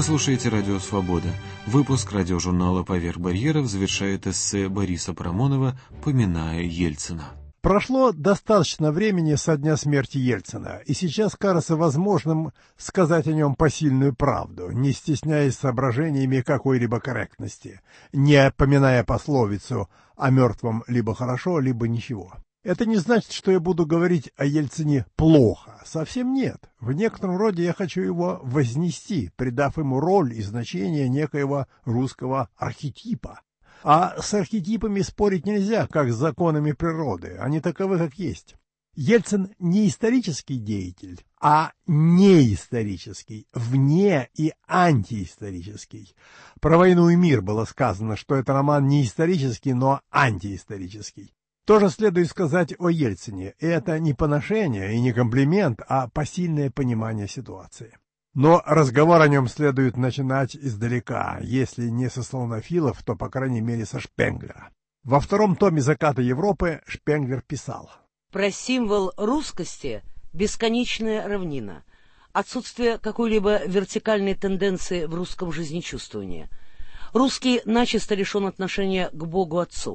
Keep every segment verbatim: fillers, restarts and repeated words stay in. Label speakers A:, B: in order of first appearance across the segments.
A: Вы слушаете «Радио Свобода». Выпуск радиожурнала «Поверх барьеров» завершает эссе Бориса Парамонова «Поминая Ельцина».
B: Прошло достаточно времени со дня смерти Ельцина, и сейчас кажется возможным сказать о нем посильную правду, не стесняясь соображениями какой-либо корректности, не поминая пословицу «о мертвом либо хорошо, либо ничего». Это не значит, что я буду говорить о Ельцине плохо. Совсем нет. В некотором роде я хочу его вознести, придав ему роль и значение некоего русского архетипа. А с архетипами спорить нельзя, как с законами природы. Они таковы, как есть. Ельцин не исторический деятель, а неисторический, вне и антиисторический. Про «Войну и мир» было сказано, что это роман не исторический, но антиисторический. Тоже следует сказать о Ельцине, и это не поношение и не комплимент, а посильное понимание ситуации. Но разговор о нем следует начинать издалека, если не со славянофилов, то, по крайней мере, со Шпенглера. Во втором томе «Заката Европы» Шпенглер писал:
C: «Про символ русскости бесконечная равнина, отсутствие какой-либо вертикальной тенденции в русском жизнечувствовании. Русский начисто лишен отношения к Богу-Отцу.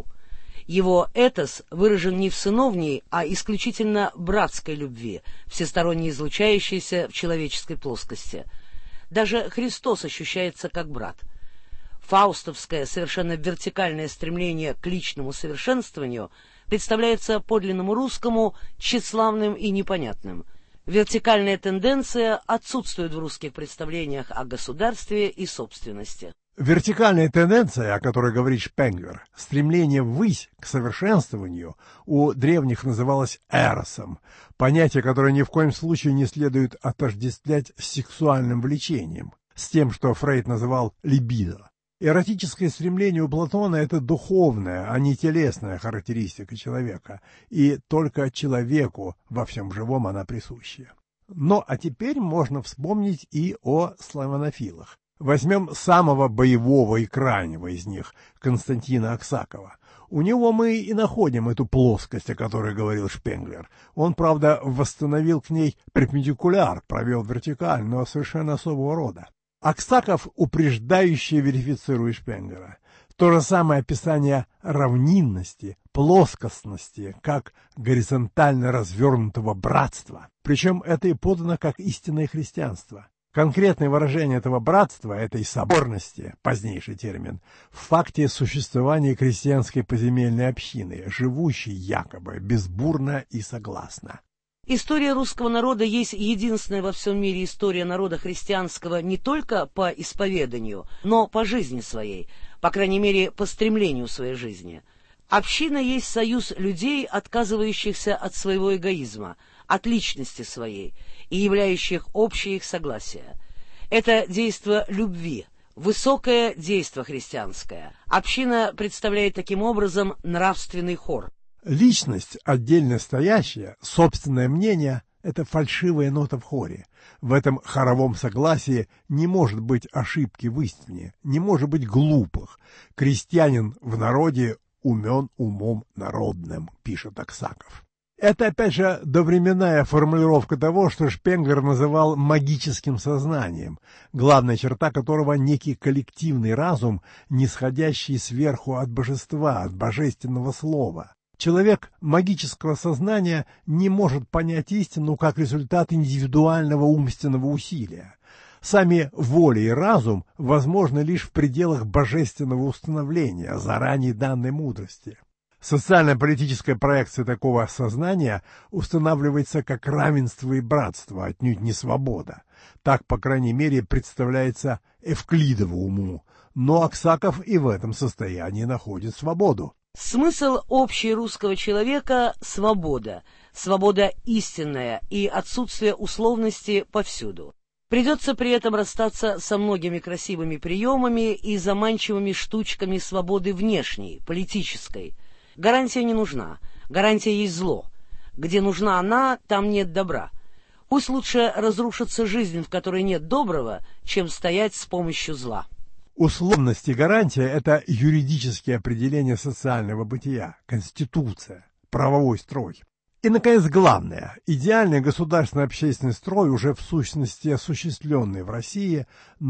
C: Его этос выражен не в сыновней, а исключительно братской любви, всесторонне излучающейся в человеческой плоскости. Даже Христос ощущается как брат. Фаустовское совершенно вертикальное стремление к личному совершенствованию представляется подлинному русскому тщеславным и непонятным. Вертикальная тенденция отсутствует в русских представлениях о государстве и собственности».
B: Вертикальная тенденция, о которой говорит Шпенглер, стремление ввысь к совершенствованию, у древних называлось эросом, понятие, которое ни в коем случае не следует отождествлять с сексуальным влечением, с тем, что Фрейд называл либидо. Эротическое стремление у Платона – это духовная, а не телесная характеристика человека, и только человеку во всем живом она присуща. Но а теперь можно вспомнить и о славянофилах. Возьмем самого боевого и крайнего из них, Константина Аксакова. У него мы и находим эту плоскость, о которой говорил Шпенглер. Он, правда, восстановил к ней перпендикуляр, провел вертикаль, но совершенно особого рода. Аксаков упреждающе верифицирует Шпенглера. То же самое описание равнинности, плоскостности, как горизонтально развернутого братства. Причем это и подано как истинное христианство. Конкретное выражение этого братства, этой соборности, позднейший термин, в факте существования крестьянской поземельной общины, живущей якобы безбурно и согласно.
C: История русского народа есть единственная во всем мире история народа христианского не только по исповеданию, но по жизни своей, по крайней мере, по стремлению своей жизни. Община есть союз людей, отказывающихся от своего эгоизма, от личности своей, и являющих общее их согласие. Это действо любви, высокое действо христианское. Община представляет таким образом нравственный хор.
B: Личность, отдельно стоящая, собственное мнение – это фальшивая нота в хоре. В этом хоровом согласии не может быть ошибки в истине, не может быть глупых. Крестьянин в народе умен умом народным, пишет Аксаков. Это, опять же, довременная формулировка того, что Шпенглер называл магическим сознанием, главная черта которого – некий коллективный разум, нисходящий сверху от божества, от божественного слова. Человек магического сознания не может понять истину как результат индивидуального умственного усилия. Сами воля и разум возможны лишь в пределах божественного установления, заранее данной мудрости. Социально-политическая проекция такого сознания устанавливается как равенство и братство, отнюдь не свобода. Так, по крайней мере, представляется Эвклидову уму, но Аксаков и в этом состоянии находит свободу.
C: Смысл общий русского человека – свобода, свобода истинная и отсутствие условности повсюду. Придется при этом расстаться со многими красивыми приемами и заманчивыми штучками свободы внешней, политической. Гарантия не нужна, гарантия есть зло. Где нужна она, там нет добра. Пусть лучше разрушится жизнь, в которой нет доброго, чем стоять с помощью зла.
B: Условность и гарантия – это юридические определения социального бытия, конституция, правовой строй. И, наконец, главное – идеальный государственно-общественный строй, уже в сущности осуществленный в России, но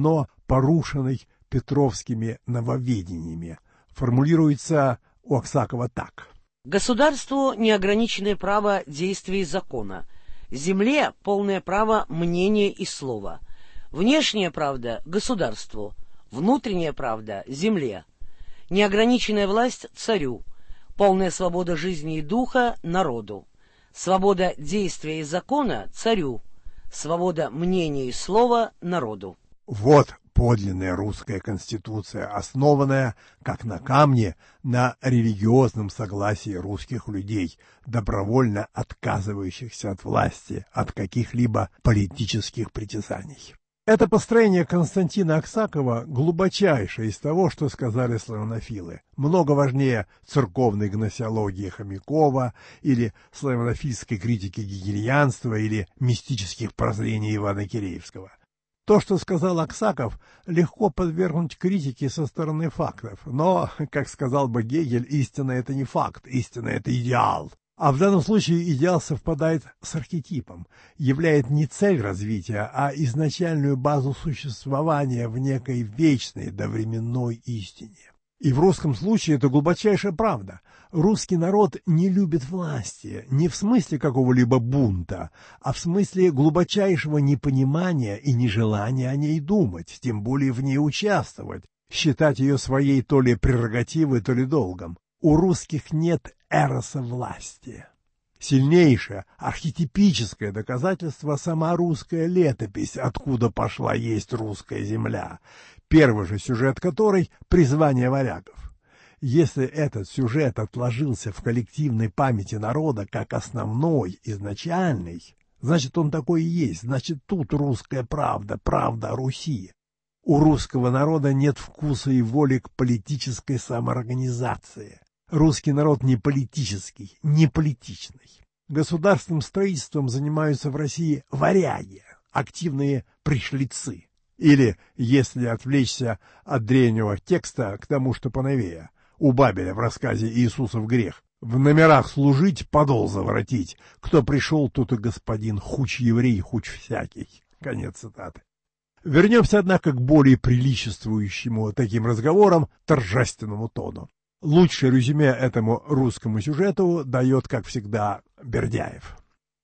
B: порушенной петровскими нововведениями. Формулируется у Аксакова так.
C: Государству неограниченное право действий закона, земле полное право мнения и слова, внешняя правда государству, внутренняя правда земле, неограниченная власть царю, полная свобода жизни и духа народу, свобода действия и закона царю, свобода мнения и слова народу.
B: Вот подлинная русская конституция, основанная, как на камне, на религиозном согласии русских людей, добровольно отказывающихся от власти, от каких-либо политических притязаний. Это построение Константина Аксакова глубочайшее из того, что сказали славянофилы. Много важнее церковной гносеологии Хомякова или славянофильской критики гегельянства или мистических прозрений Ивана Киреевского. То, что сказал Аксаков, легко подвергнуть критике со стороны фактов. Но, как сказал бы Гегель, истина — это не факт, истина — это идеал. А в данном случае идеал совпадает с архетипом, являет не цель развития, а изначальную базу существования в некой вечной довременной истине. И в русском случае это глубочайшая правда. Русский народ не любит власти, не в смысле какого-либо бунта, а в смысле глубочайшего непонимания и нежелания о ней думать, тем более в ней участвовать, считать ее своей то ли прерогативой, то ли долгом. У русских нет эроса власти. Сильнейшее, архетипическое доказательство — сама русская летопись, откуда пошла есть русская земля, первый же сюжет которой — призвание варягов. Если этот сюжет отложился в коллективной памяти народа как основной, изначальный, значит, он такой и есть, значит, тут русская правда, правда о Руси. У русского народа нет вкуса и воли к политической самоорганизации. Русский народ не политический, не политичный. Государственным строительством занимаются в России варяги, активные пришлицы. Или, если отвлечься от древнего текста к тому, что поновее, у Бабеля в рассказе «Иисусов грех», в номерах служить, подол заворотить, кто пришел, тот и господин, хуч еврей, хуч всякий. Конец цитаты. Вернемся, однако, к более приличествующему таким разговорам торжественному тону. Лучшее резюме этому русскому сюжету дает, как всегда, Бердяев.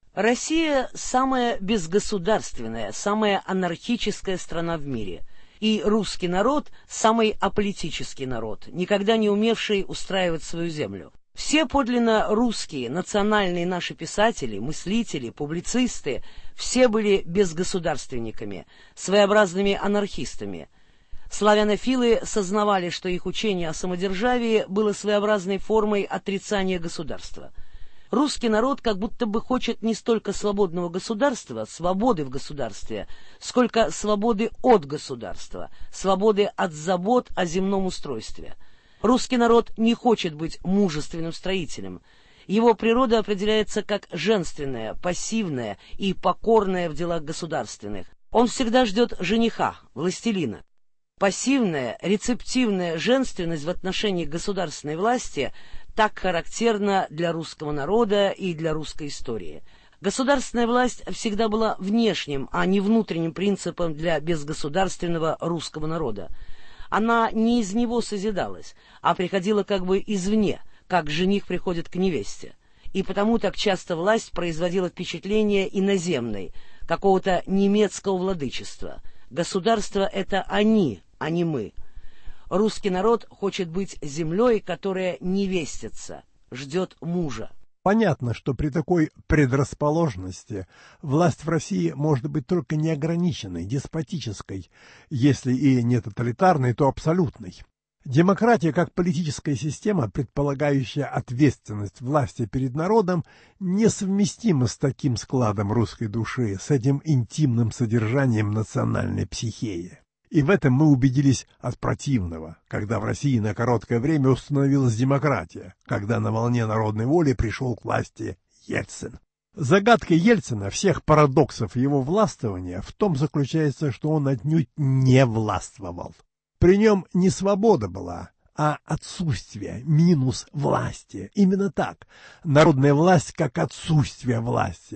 C: Россия – самая безгосударственная, самая анархическая страна в мире. И русский народ – самый аполитический народ, никогда не умевший устраивать свою землю. Все подлинно русские, национальные наши писатели, мыслители, публицисты – все были безгосударственниками, своеобразными анархистами. Славянофилы сознавали, что их учение о самодержавии было своеобразной формой отрицания государства. Русский народ как будто бы хочет не столько свободного государства, свободы в государстве, сколько свободы от государства, свободы от забот о земном устройстве. Русский народ не хочет быть мужественным строителем. Его природа определяется как женственная, пассивная и покорная в делах государственных. Он всегда ждет жениха, властелина. Пассивная, рецептивная женственность в отношении государственной власти так характерна для русского народа и для русской истории. Государственная власть всегда была внешним, а не внутренним принципом для безгосударственного русского народа. Она не из него созидалась, а приходила как бы извне, как жених приходит к невесте. И потому так часто власть производила впечатление иноземной, какого-то немецкого владычества. Государство — это они, а не мы. Русский народ хочет быть землей, которая невестится, ждет мужа.
B: Понятно, что при такой предрасположенности власть в России может быть только неограниченной, деспотической, если и не тоталитарной, то абсолютной. Демократия как политическая система, предполагающая ответственность власти перед народом, несовместима с таким складом русской души, с этим интимным содержанием национальной психеи. И в этом мы убедились от противного, когда в России на короткое время установилась демократия, когда на волне народной воли пришел к власти Ельцин. Загадка Ельцина, всех парадоксов его властвования, в том заключается, что он отнюдь не властвовал. При нем не свобода была, а отсутствие, минус власти. Именно так. Народная власть как отсутствие власти, в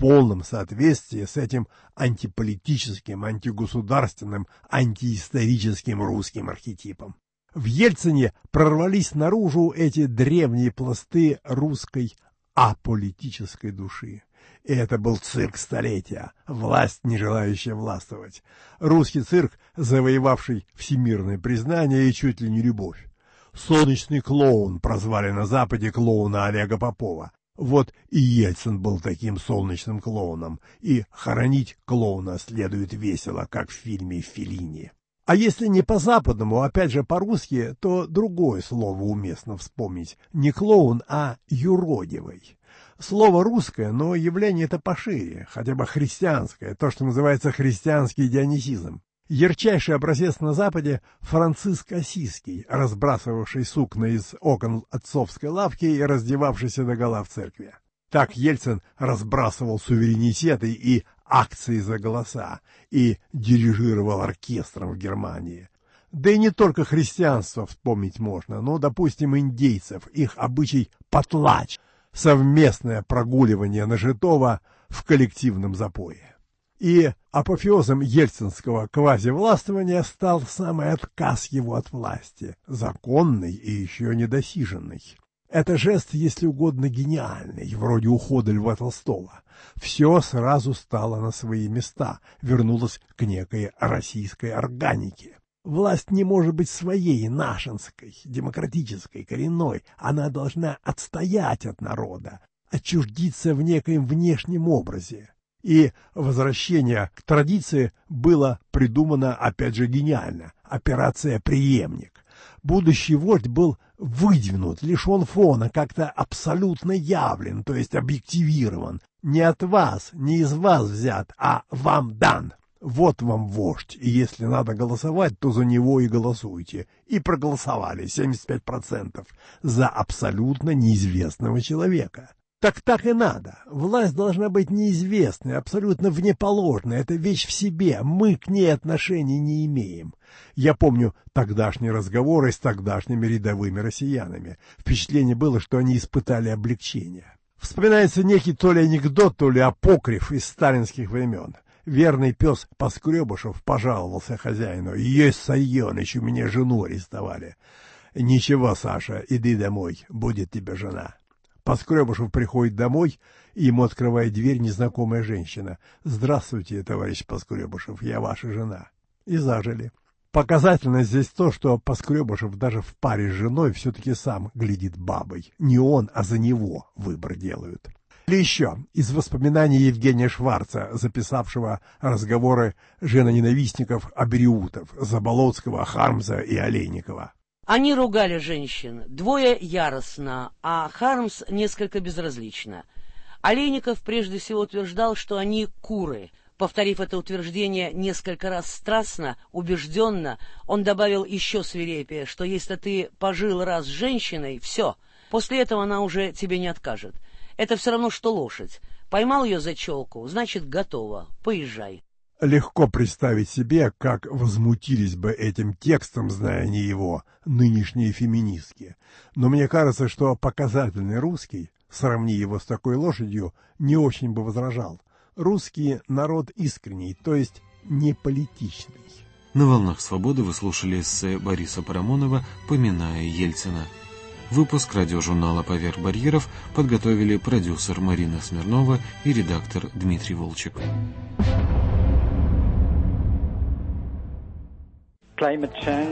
B: полном соответствии с этим антиполитическим, антигосударственным, антиисторическим русским архетипом. В Ельцине прорвались наружу эти древние пласты русской аполитической души. И это был цирк столетия, власть, не желающая властвовать. Русский цирк, завоевавший всемирное признание и чуть ли не любовь. «Солнечный клоун» прозвали на Западе клоуна Олега Попова. Вот и Ельцин был таким солнечным клоуном, и хоронить клоуна следует весело, как в фильме Феллини. А если не по-западному, опять же по-русски, то другое слово уместно вспомнить. Не клоун, а юродивый. Слово русское, но явление это пошире, хотя бы христианское, то, что называется христианский дионисизм. Ярчайший образец на Западе — Франциск Осийский, разбрасывавший сукна из окон отцовской лавки и раздевавшийся догола в церкви. Так Ельцин разбрасывал суверенитеты и акции за голоса и дирижировал оркестром в Германии. Да и не только христианство вспомнить можно, но, допустим, индейцев, их обычай потлач, совместное прогуливание нажитого в коллективном запое. И апофеозом ельцинского квазивластвования стал самый отказ его от власти, законный и еще недосиженный. Это жест, если угодно, гениальный, вроде ухода Льва Толстого. Все сразу стало на свои места, вернулось к некой российской органике. Власть не может быть своей, нашинской, демократической, коренной. Она должна отстоять от народа, отчуждиться в некоем внешнем образе. И возвращение к традиции было придумано, опять же, гениально. Операция «Преемник». Будущий вождь был выдвинут, лишен фона, как-то абсолютно явлен, то есть объективирован. Не от вас, не из вас взят, а вам дан. Вот вам вождь, и если надо голосовать, то за него и голосуйте. И проголосовали семьдесят пять процентов за абсолютно неизвестного человека. Так так и надо. Власть должна быть неизвестной, абсолютно внеположной. Это вещь в себе. Мы к ней отношений не имеем. Я помню тогдашние разговоры с тогдашними рядовыми россиянами. Впечатление было, что они испытали облегчение. Вспоминается некий то ли анекдот, то ли апокриф из сталинских времен. Верный пес Поскребышев пожаловался хозяину: «Есть Сайоныч, у меня жену арестовали». «Ничего, Саша, иди домой, будет тебе жена». Поскребышев приходит домой, и ему открывает дверь незнакомая женщина. «Здравствуйте, товарищ Поскребышев, я ваша жена». И зажили. Показательно здесь то, что Поскребышев даже в паре с женой все-таки сам глядит бабой. Не он, а за него выбор делают. Или еще из воспоминаний Евгения Шварца, записавшего разговоры женоненавистников Абериутов, Заболоцкого, Хармса и Олейникова.
C: Они ругали женщин, двое яростно, а Хармс несколько безразлично. Олейников прежде всего утверждал, что они куры. Повторив это утверждение несколько раз страстно, убежденно, он добавил еще свирепее, что если ты пожил раз с женщиной, все, после этого она уже тебе не откажет. Это все равно, что лошадь. Поймал ее за челку, значит, готово, поезжай.
B: Легко представить себе, как возмутились бы этим текстом, зная не его, нынешние феминистки. Но мне кажется, что показательный русский, сравни его с такой лошадью, не очень бы возражал. Русский народ искренний, то есть не политичный.
A: На «Волнах свободы» вы слушали эссе Бориса Парамонова «Поминая Ельцина». Выпуск радиожурнала «Поверх барьеров» подготовили продюсер Марина Смирнова и редактор Дмитрий Волчек.
D: Climate change